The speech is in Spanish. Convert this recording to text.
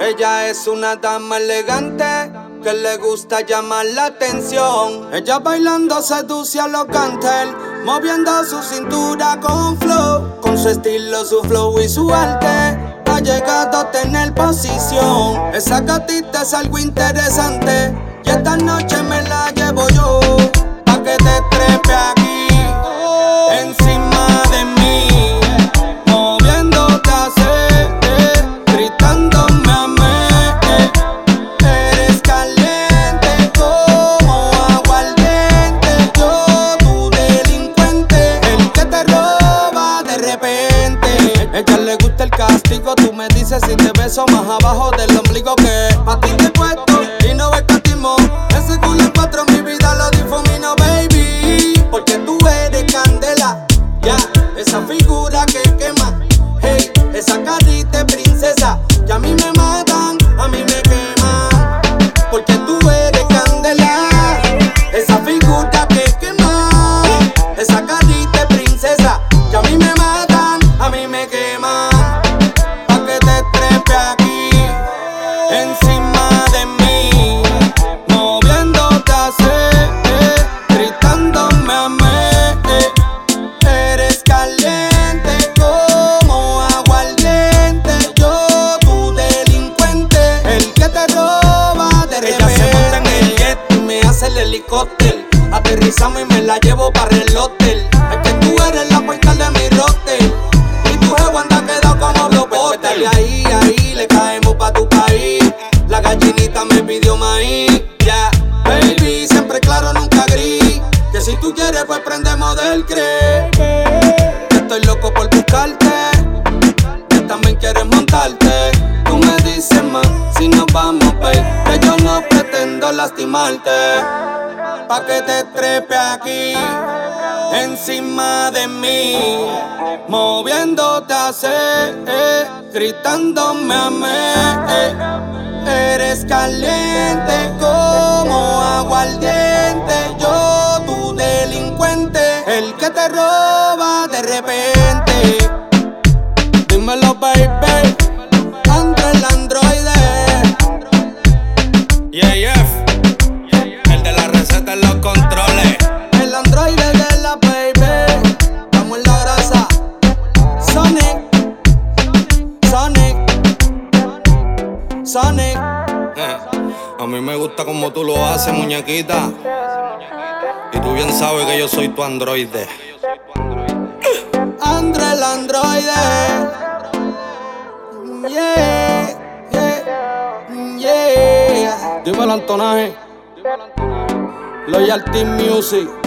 Ella es una dama elegante que le gusta llamar la atención. Ella bailando seduce a los cantantes, moviendo su cintura con flow. Con su estilo, su flow y su arte ha llegado a tener posición. Esa gatita es algo interesante y esta noche me la llevo yo, pa' que te trepe aquí encima de mí, moviéndote así, gritándome a mí. Eres caliente como aguardiente, yo tu delincuente, el que te roba de repente. Ella le gusta el castigo, tú me dices si te beso más abajo del ombligo, que pa' ti te he puesto y no escatimó. Ese culo en cuatro mi vida lo difumino, baby, porque tú eres candela, ya, esa figura que quema, hey, esa carita de princesa, que a mí me matan, a mí me queman, porque tú eres candela, esa figura que quema, esa carita de princesa, que a mí me matan, a mí me queman, pa' que te trepe aquí encima de mí, moviéndote así, gritándome a mí. Eres caliente como aguardiente, yo tu delincuente, el que te roba de repente. Ella se monta en el jet y me hace el helicóptero, aterrizamos y me la llevo para el hotel. Es que tú eres la puerta de mi roster y tu jevo anda quedado como blockbuster. Dale ahí, le caemos pa' tu país. La gallinita me pidió maíz, yeah. Baby, siempre claro, nunca gris, que si tú quieres pues prendemos del cre. Estoy loco por buscarte, que también quieres montarte. Tú me dices más si nos vamos, babe, que yo no pretendo lastimarte. Pa' que te trepe aquí encima de mí, moviéndote así, gritándome a mí. Eres caliente como aguardiente, yo tu delincuente, el que te roba de repente. Dímelo, baby, Andre el androide. El de la receta en los controles. El androide de la baby. Estamos en la grasa. Sonic. A mí me gusta como tú lo haces, muñequita. Y tú bien sabes que yo soy tu androide. Andre el androide. Yeah. Dímelo, Antonaje. Loyalty Music.